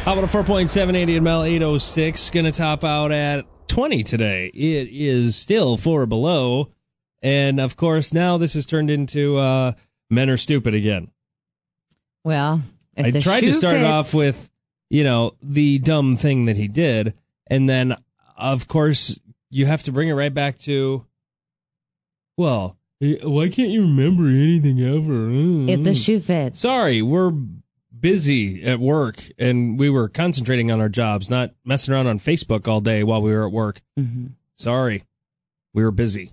How about a 4.780 at Mel 806? Going to top out at 20 today. It is still 4 below. And, of course, now this has turned into men are stupid again. Well, if I the tried shoe to start it fits- off with, the dumb thing that he did. And then, of course, you have to bring it right back to, well, why can't you remember anything ever? If the shoe fits. Sorry, we're busy at work, and we were concentrating on our jobs, not messing around on Facebook all day while we were at work. Mm-hmm. Sorry, we were busy.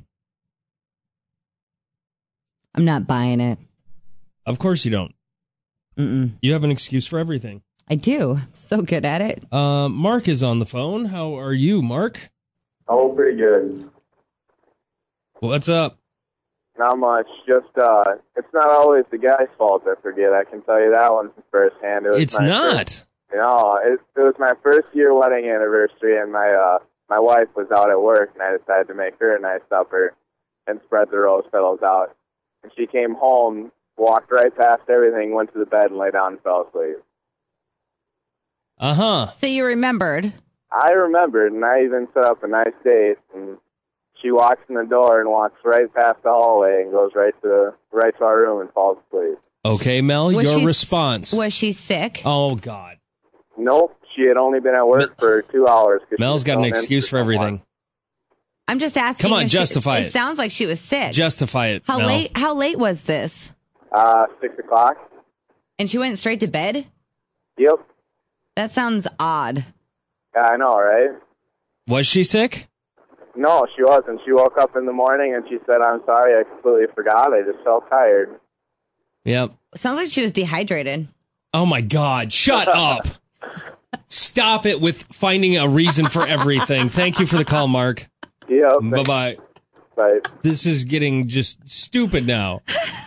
I'm not buying it. Of course you don't. Mm-mm. You have an excuse for everything. I do. So good at it. Mark is on the phone. How are you, Mark? Oh, pretty good. What's up? Not much. Just, it's not always the guy's fault, I forget. I can tell you that one firsthand. It's not. No, it was my first year wedding anniversary, and my wife was out at work, and I decided to make her a nice supper and spread the rose petals out. And she came home, walked right past everything, went to the bed, and lay down and fell asleep. Uh-huh. So you remembered. I remembered, and I even set up a nice date, and she walks in the door and walks right past the hallway and goes right to our room and falls asleep. Okay, Mel, your response. Was she sick? Oh, God. Nope, she had only been at work for 2 hours. Mel's got an excuse for everything. I'm just asking. Come on, if justify it. It sounds like she was sick. Justify it, How Mel. late? How late was this? 6 o'clock. And she went straight to bed? Yep. That sounds odd. Yeah, I know, right? Was she sick? No, she wasn't. She woke up in the morning and she said, "I'm sorry, I completely forgot. I just felt tired." Yep. Sounds like she was dehydrated. Oh, my God. Shut up. Stop it with finding a reason for everything. Thank you for the call, Mark. Yep. Bye-bye. Bye. This is getting just stupid now.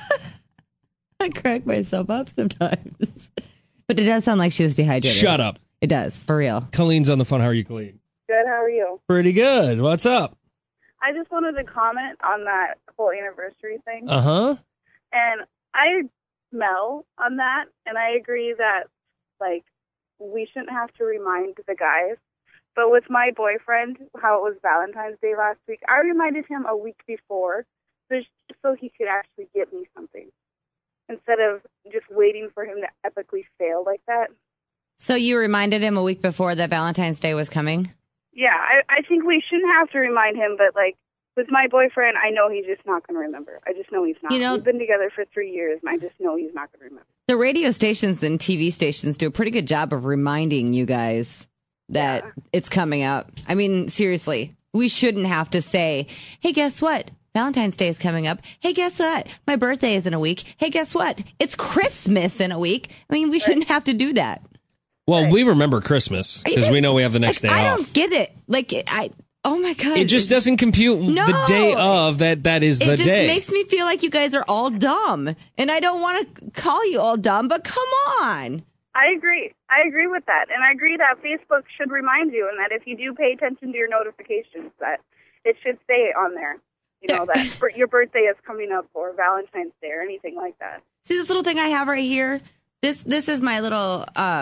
I crack myself up sometimes. But it does sound like she was dehydrated. Shut up. It does, for real. Colleen's on the phone. How are you, Colleen? Good, how are you? Pretty good. What's up? I just wanted to comment on that whole anniversary thing. Uh-huh. And I smell on that, and I agree that, like, we shouldn't have to remind the guys. But with my boyfriend, how it was Valentine's Day last week, I reminded him a week before so he could actually get me something instead of just waiting for him to epically fail like that. So you reminded him a week before that Valentine's Day was coming? Yeah, I think we shouldn't have to remind him, but, like, with my boyfriend, I know he's just not going to remember. I just know he's not. You know, we've been together for 3 years, and I just know he's not going to remember. The radio stations and TV stations do a pretty good job of reminding you guys that it's coming up. I mean, seriously, we shouldn't have to say, hey, guess what? Valentine's Day is coming up. Hey, guess what? My birthday is in a week. Hey, guess what? It's Christmas in a week. I mean, we shouldn't have to do that. Well, we remember Christmas because we know we have the next day I off. don't get it. Like, oh my God. It just doesn't compute the day of that is the It just day. makes me feel like you guys are all dumb. And I don't want to call you all dumb, but come on. I agree. I agree with that. And I agree that Facebook should remind you, and that if you do pay attention to your notifications, that it should say on there, you know, that your birthday is coming up or Valentine's Day or anything like that. See this little thing I have right here? This is my little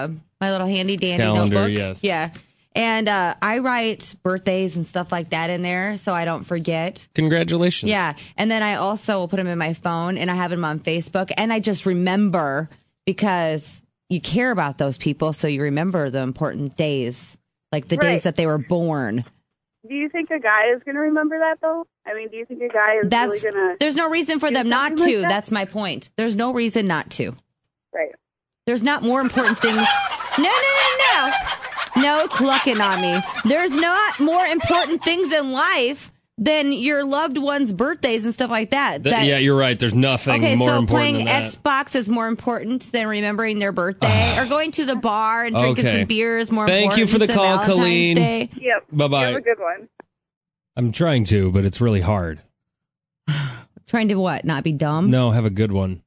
handy dandy Calendar, notebook. yes. Yeah. And I write birthdays and stuff like that in there so I don't forget. Congratulations. Yeah. And then I also will put them in my phone and I have them on Facebook. And I just remember because you care about those people. So you remember the important days, like the days that they were born. Do you think a guy is going to remember that, though? I mean, do you think a guy is really going to... There's no reason for them not to. That's my point. There's no reason not to. Right. There's not more important things. No. No clucking on me. There's not more important things in life than your loved one's birthdays and stuff like that. Yeah, you're right. There's nothing more important playing than that. Xbox is more important than remembering their birthday, or going to the bar and drinking some beer is more important. Thank you for the than call, Valentine's Colleen. Day. Yep. Bye-bye. Have a good one. I'm trying to, but it's really hard. Trying to what? Not be dumb? No, have a good one.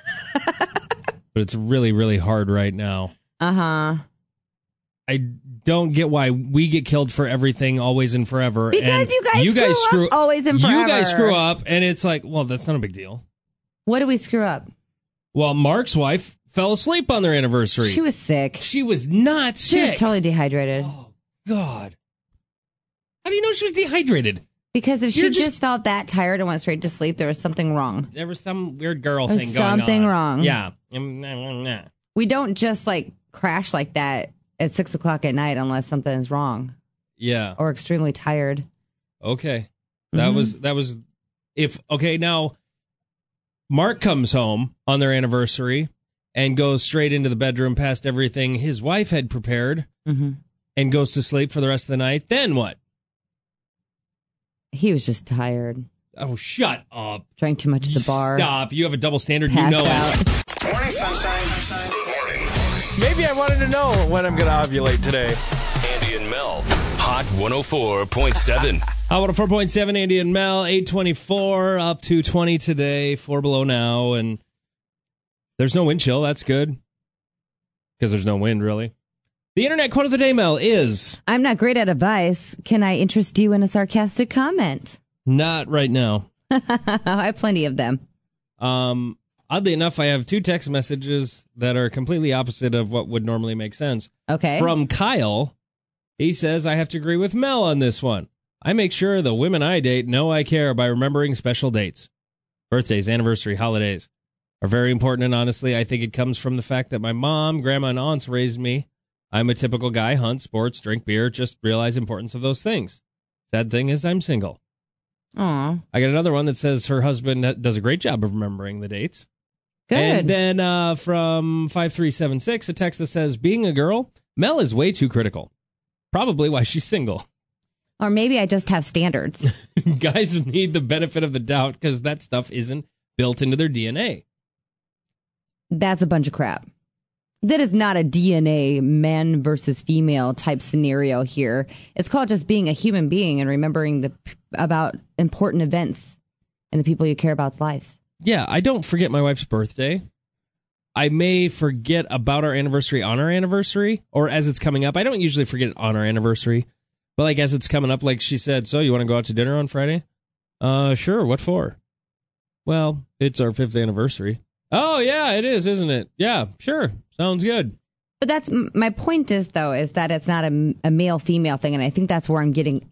But it's really, really hard right now. Uh-huh. I don't get why we get killed for everything always and forever. Because and you guys screw up always and forever. You guys screw up, and it's like, well, that's not a big deal. What do we screw up? Well, Mark's wife fell asleep on their anniversary. She was sick. She was not She sick. was totally dehydrated. Oh, God. How do you know she was dehydrated? Because if she You're just felt that tired and went straight to sleep, there was something wrong. There was some weird girl There's thing going on. something wrong. Yeah. We don't just like crash like that at 6 o'clock at night unless something is wrong Yeah. or extremely tired. Okay. That was if okay, now Mark comes home on their anniversary and goes straight into the bedroom past everything his wife had prepared and goes to sleep for the rest of the night. Then what? He was just tired. Oh, shut up. Drank too much at the bar. Stop. You have a double standard. Passed You know out. it. Morning sunshine. Good morning. Maybe I wanted to know when I'm going to ovulate today. Andy and Mel. Hot 104.7. 104.7, Andy and Mel, 824, up to 20 today, 4 below now, and there's no wind chill. That's good, because there's no wind, really. The internet quote of the day, Mel, is... I'm not great at advice. Can I interest you in a sarcastic comment? Not right now. I have plenty of them. Oddly enough, I have two text messages that are completely opposite of what would normally make sense. Okay. From Kyle, he says, I have to agree with Mel on this one. I make sure the women I date know I care by remembering special dates. Birthdays, anniversary, holidays are very important, and honestly, I think it comes from the fact that my mom, grandma, and aunts raised me. I'm a typical guy, hunt, sports, drink beer, just realize the importance of those things. Sad thing is I'm single. Aw. I got another one that says her husband does a great job of remembering the dates. Good. And then from 5376, a text that says, being a girl, Mel is way too critical. Probably why she's single. Or maybe I just have standards. Guys need the benefit of the doubt because that stuff isn't built into their DNA. That's a bunch of crap. That is not a DNA man versus female type scenario here. It's called just being a human being and remembering about important events and the people you care about's lives. Yeah, I don't forget my wife's birthday. I may forget about our anniversary on our anniversary or as it's coming up. I don't usually forget it on our anniversary. But like as it's coming up, like she said, so you want to go out to dinner on Friday? Sure. What for? Well, it's our 5th anniversary. Oh, yeah, it is, isn't it? Yeah, sure. Sounds good. But that's my point is, though, is that it's not a male-female thing. And I think that's where I'm getting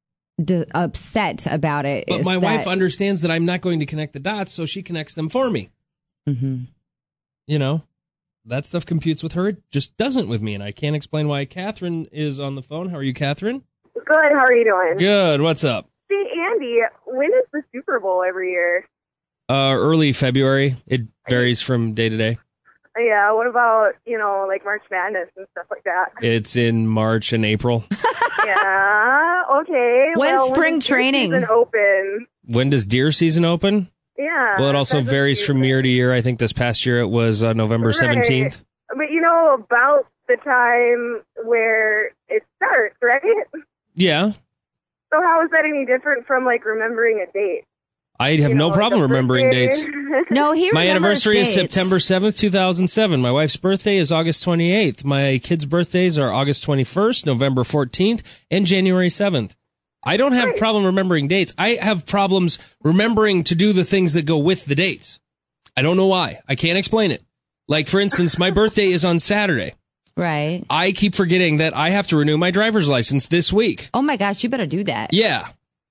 upset about it. But my wife understands that I'm not going to connect the dots, so she connects them for me. Mm-hmm. You know, that stuff computes with her. It just doesn't with me. And I can't explain why. Catherine is on the phone. How are you, Catherine? Good. How are you doing? Good. What's up? See, Andy, when is the Super Bowl every year? Early February. It varies from day to day. Yeah. What about, like March Madness and stuff like that? It's in March and April. Yeah. Okay. When's spring when does training? season open? When does deer season open? Yeah. Well, it also that's varies from year to year. I think this past year it was November 17th. But about the time where it starts, right? Yeah. So how is that any different from like remembering a date? I have no problem remembering dates. No, he My remembers anniversary is dates. September 7th, 2007. My wife's birthday is August 28th. My kids' birthdays are August 21st, November 14th, and January 7th. I don't have a problem remembering dates. I have problems remembering to do the things that go with the dates. I don't know why. I can't explain it. Like, for instance, my birthday is on Saturday. Right. I keep forgetting that I have to renew my driver's license this week. Oh, my gosh, you better do that. Yeah.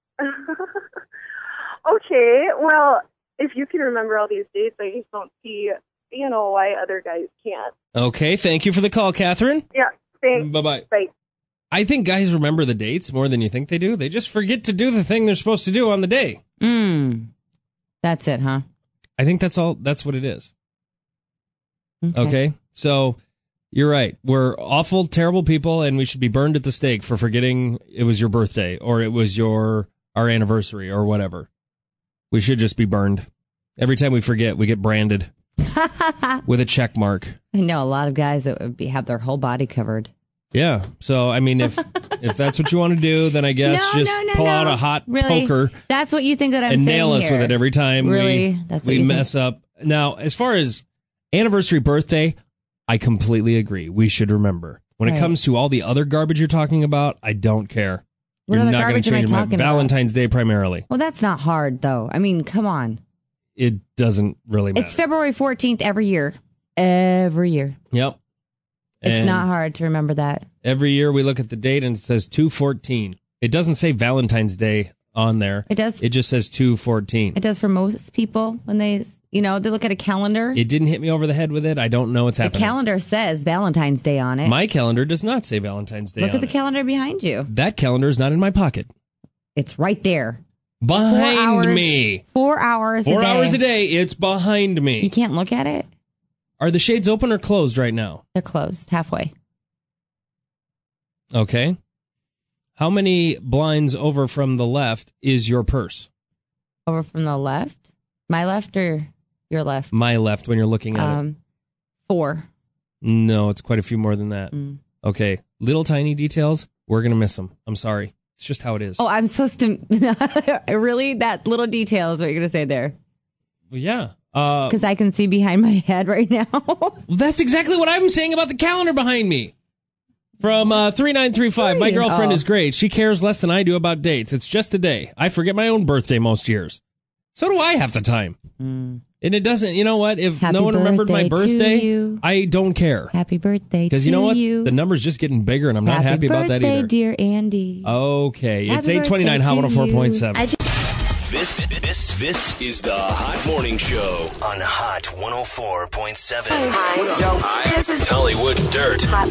Okay, well, if you can remember all these dates, I just don't see, why other guys can't. Okay, thank you for the call, Catherine. Yeah, thanks. Bye-bye. Bye. I think guys remember the dates more than you think they do. They just forget to do the thing they're supposed to do on the day. That's it, huh? I think that's what it is. Okay? So, you're right. We're awful, terrible people, and we should be burned at the stake for forgetting it was your birthday, or it was our anniversary, or whatever. We should just be burned. Every time we forget, we get branded with a check mark. I know a lot of guys that would have their whole body covered. Yeah. So, I mean, if that's what you want to do, then I guess pull out a hot poker. That's what you think that I'm and saying nail us here. with it every time Really? That's what we you mess up. Now, as far as anniversary, birthday, I completely agree. We should remember. When it comes to all the other garbage you're talking about, I don't care. What You're other not going garbage to am I change my talking about? Valentine's Day primarily. Well, that's not hard, though. I mean, come on. It doesn't really matter. It's February 14th every year. every year. Yep. It's And not hard to remember that. every year we look at the date and it says 2/14. It doesn't say Valentine's Day on there. It does. It just says 2/14. It does for most people when they look at a calendar. It didn't hit me over the head with it. I don't know what's The happening. calendar says Valentine's Day on it. My calendar does not say Valentine's Day Look on at the it. calendar behind you. That calendar is not in my pocket. It's right there. Behind me. 4 hours 4 a day. hours a day. It's behind You me. can't look at it? Are the shades open or closed right now? They're closed halfway. Okay. How many blinds over from the left is your purse? Over from the left? My left or your left? My left when you're looking at it. 4. No, it's quite a few more than that. Mm. Okay. Little tiny details. We're going to miss them. I'm sorry. It's just how it is. Oh, I'm supposed to... Really? That little detail is what you're going to say there? Well, yeah. Because I can see behind my head right now. Well, that's exactly what I'm saying about the calendar behind me. From 3935, my girlfriend is great. She cares less than I do about dates. It's just a day. I forget my own birthday most years. So do I half the time. And it doesn't, you know what? If Happy no one remembered my birthday to birthday, you. I don't care. Happy birthday to you. Because you know what? The number's just getting bigger, and I'm not happy about that either. dear Andy. Okay, it's Happy 8:29, Hot birthday to 104.7. This is the Hot Morning Show on Hot 104.7. Hi. This is Hollywood Dirt. Hot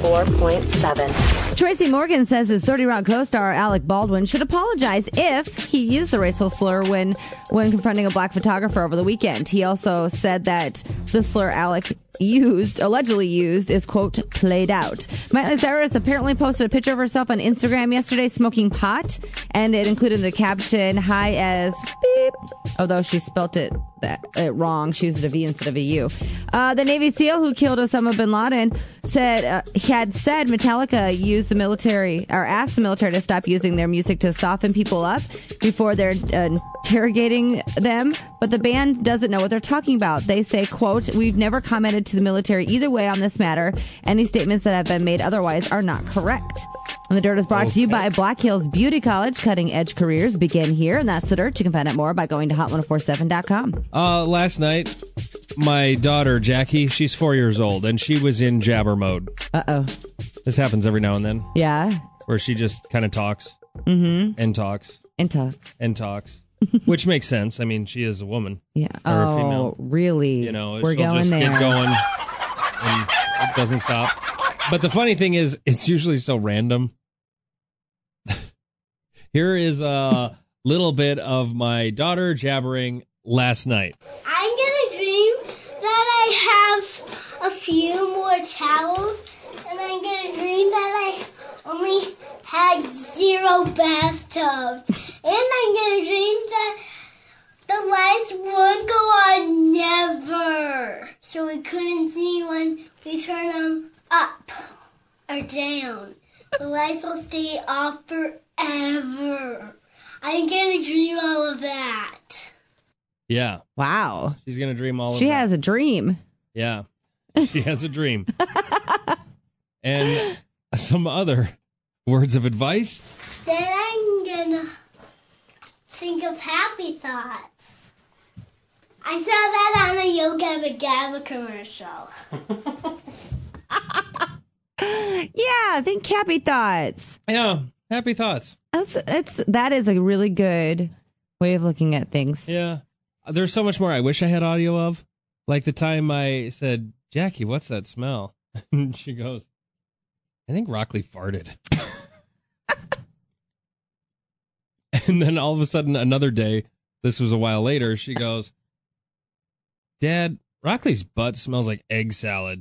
104.7. Tracy Morgan says his 30 Rock co-star Alec Baldwin should apologize if he used the racial slur when confronting a black photographer over the weekend. He also said that the slur Alec allegedly used, is, quote, played out. Miley Cyrus apparently posted a picture of herself on Instagram yesterday smoking pot, and it included the caption, high as beep, although she spelt it wrong. She used a V instead of a U. The Navy SEAL who killed Osama bin Laden had said Metallica used the military, or asked the military to stop using their music to soften people up before they're interrogating them, but the band doesn't know what they're talking about. They say, quote, we've never commented to the military either way on this matter. Any statements that have been made otherwise are not correct. And the Dirt is brought to you by Black Hills Beauty College. Cutting edge careers begin here, and that's the Dirt. You can find out more by going to hot1047.com. Last night, my daughter, Jackie, she's 4 years old, and she was in jabber mode. Uh-oh. This happens every now and then, Yeah. where she just kind of talks and talks And talks. and talks, which makes sense. I mean, she is a woman. Yeah. Or a Oh, female. really? You know, We're she'll going just there. get going, and it doesn't stop. But the funny thing is, it's usually so random. Here is a little bit of my daughter jabbering last night. I'm gonna dream that I have a few more towels, and I'm gonna dream that I only had 0 bathtubs. And I'm gonna dream that the lights would go on never, so we couldn't see when we turn them up or down. The lights will stay off forever. I'm gonna dream all of that. Yeah, Wow. she's going to dream all of She that. has a dream. Yeah, she has a dream. And some other words of advice. Then I'm gonna think of happy thoughts. I saw that on a Yoga Gabba commercial. Yeah, think happy thoughts. Yeah, happy thoughts. That is a really good way of looking at things. Yeah. There's so much more I wish I had audio of. Like the time I said, Jackie, what's that smell? And she goes, I think Rockley farted. And then all of a sudden, another day, this was a while later, she goes, Dad, Rockley's butt smells like egg salad.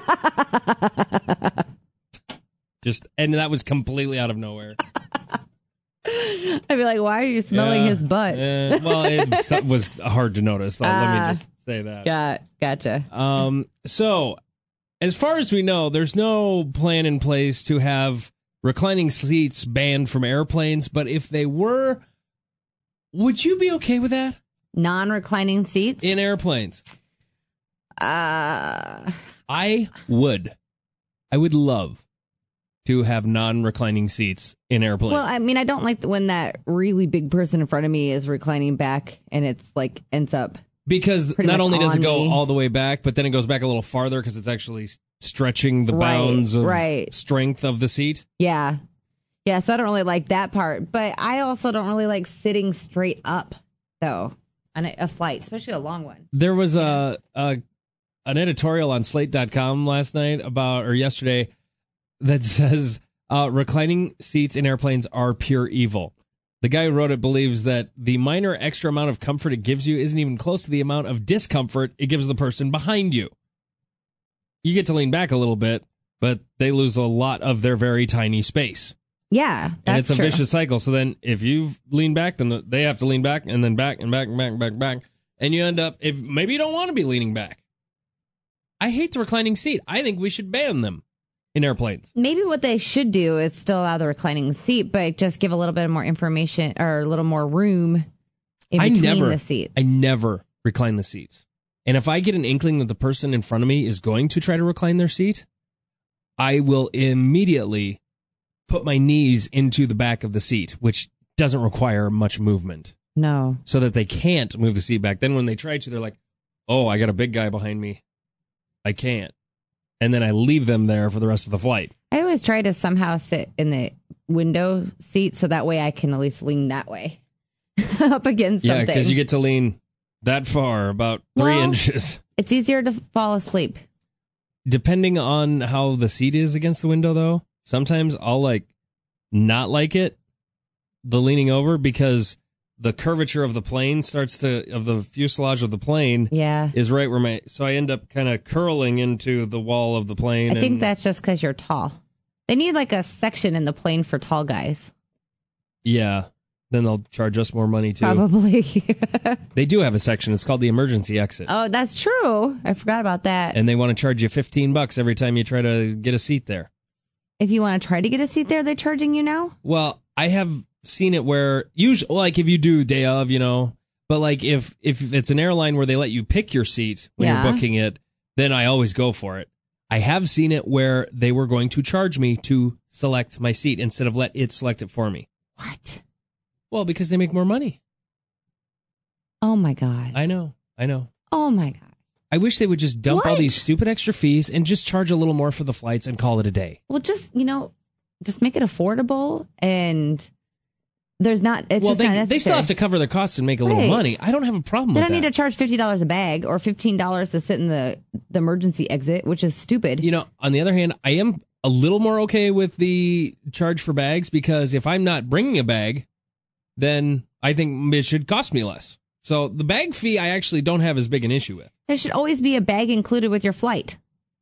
And that was completely out of nowhere. I'd be like, why are you smelling his butt? Well, it was hard to notice. So let me just say that. Gotcha. So, as far as we know, there's no plan in place to have reclining seats banned from airplanes. But if they were, would you be okay with that? Non-reclining seats? In airplanes? I would. I would love to have non-reclining seats in airplanes. Well, I mean, I don't like when that really big person in front of me is reclining back and it's like ends up Because pretty not much only does on it go me. all the way back, but then it goes back a little farther because it's actually stretching the Right, bounds of right. strength of the seat. Yeah. Yeah, so I don't really like that part. But I also don't really like sitting straight up, though, on a flight, especially a long one. There was an editorial on Slate.com yesterday that says reclining seats in airplanes are pure evil. The guy who wrote it believes that the minor extra amount of comfort it gives you isn't even close to the amount of discomfort it gives the person behind you. You get to lean back a little bit, but they lose a lot of their very tiny space. Yeah, that's And it's a true. vicious cycle. So then if you lean back, then they have to lean back and then back and back and back and back and back. And you end up, if maybe you don't want to be leaning back. I hate the reclining seat. I think we should ban them in airplanes. Maybe what they should do is still allow the reclining seat, but just give a little bit more information or a little more room in between the seats. I never recline the seats. And if I get an inkling that the person in front of me is going to try to recline their seat, I will immediately put my knees into the back of the seat, which doesn't require much movement. No. So that they can't move the seat back. Then when they try to, they're like, oh, I got a big guy behind me. I can't. And then I leave them there for the rest of the flight. I always try to somehow sit in the window seat so that way I can at least lean that way up against Yeah, something. because you get to lean that far, about 3 Well, inches. It's easier to fall asleep. Depending on how the seat is against the window, though, sometimes I'll not like it, the leaning over, because the curvature of the plane of the fuselage of the plane Yeah. is right where so I end up kind of curling into the wall of the plane. I think that's just because you're tall. They need like a section in the plane for tall guys. Yeah. Then they'll charge us more money too. Probably. They do have a section. It's called the emergency exit. Oh, that's true. I forgot about that. And they want to charge you $15 every time you try to get a seat there. If you want to try to get a seat there, they're charging you now? Well, I have seen it where usually, like if you do day of, but like if it's an airline where they let you pick your seat when Yeah. you're booking it, then I always go for it. I have seen it where they were going to charge me to select my seat instead of let it select it for me. What? Well, because they make more money. Oh, my God. I know. Oh, my God. I wish they would just dump all What? these stupid extra fees and just charge a little more for the flights and call it a day. Well, just make it affordable and it's Well, just not necessary. they still have to cover their costs and make a little Right. money. I don't have a problem They with don't that. need to charge $50 a bag or $15 to sit in the emergency exit, which is stupid. On the other hand, I am a little more okay with the charge for bags because if I'm not bringing a bag, then I think it should cost me less. So the bag fee, I actually don't have as big an issue with. There should always be a bag included with your flight.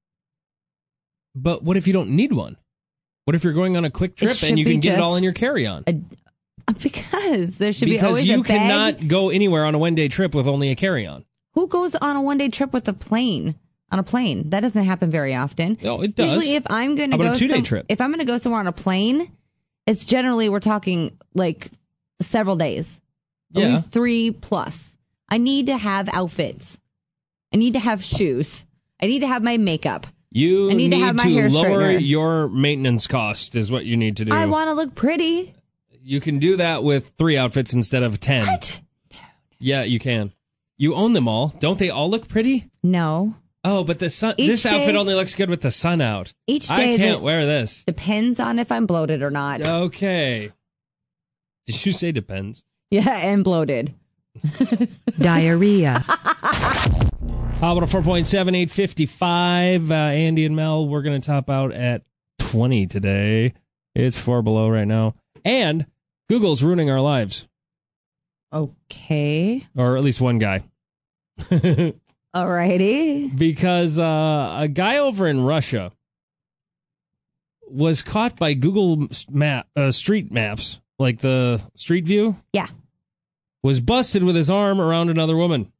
But what if you don't need one? What if you're going on a quick trip should and you be can get it all just in your carry-on? Because there should be Because always you a bag. cannot go anywhere on a one-day trip with only a carry-on. Who goes on a one-day trip with a plane? On a plane, that doesn't happen very often. No, it does. Usually, if I'm going to How go about a 2-day trip? if I'm going to go somewhere on a plane, it's generally we're talking like several days, at Yeah. least 3+. I need to have outfits. I need to have shoes. I need to have my makeup. You I need to have my hair lower straightener. your maintenance cost is what you need to do. I want to look pretty. You can do that with 3 outfits instead of 10. What? Yeah, you can. You own them all. Don't they all look pretty? No. Oh, but this Each outfit day- only looks good with the sun out. Each I day can't that- wear this. Depends on if I'm bloated or not. Okay. Did you say depends? Yeah, and bloated. Diarrhea. How about a 4.7, 855? Andy and Mel, we're going to top out at 20 today. It's 4 below right now. And Google's ruining our lives. Okay. Or at least one guy. Alrighty. Because a guy over in Russia was caught by Google Street Maps, like the Street View. Yeah. Was busted with his arm around another woman.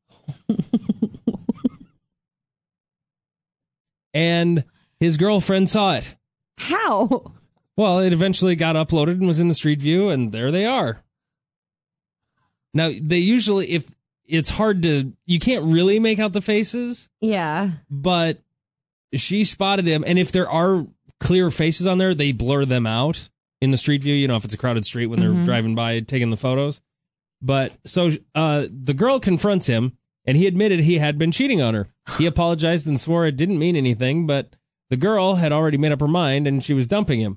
And his girlfriend saw it. How? Well, it eventually got uploaded and was in the Street View, and there they are. Now, they usually, if it's hard to, you can't really make out the faces, Yeah. but she spotted him, and if there are clear faces on there, they blur them out in the Street View, if it's a crowded street when they're driving by taking the photos. But so the girl confronts him, and he admitted he had been cheating on her. He apologized and swore it didn't mean anything, but the girl had already made up her mind and she was dumping him.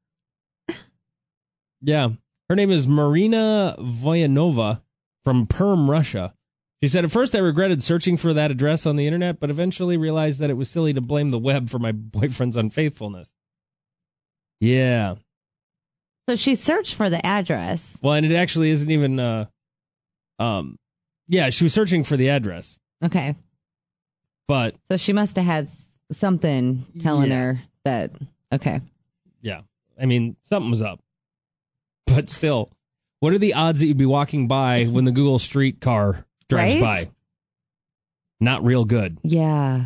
Yeah. Her name is Marina Voyanova from Perm, Russia. She said, at first I regretted searching for that address on the internet, but eventually realized that it was silly to blame the web for my boyfriend's unfaithfulness. Yeah. So she searched for the address. Well, and it actually isn't even, yeah, she was searching for the address. Okay. But. So she must have had something telling her that, okay. Yeah. I mean, something was up. But still, what are the odds that you'd be walking by when the Google Street car drives by? Not real good. Yeah.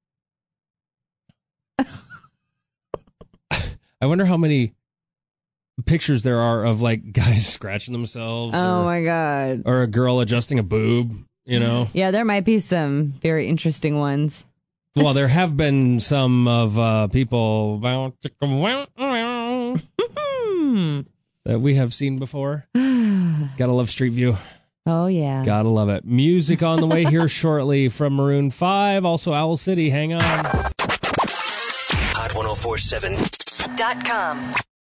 I wonder how many pictures there are of like guys scratching themselves. Oh my God. Or a girl adjusting a boob, you know? Yeah, there might be some very interesting ones. Well, there have been some of people that we have seen before. Gotta love Street View. Oh, yeah. Gotta love it. Music on the way here shortly from Maroon 5. Also, Owl City. Hang on. Hot 1047.com.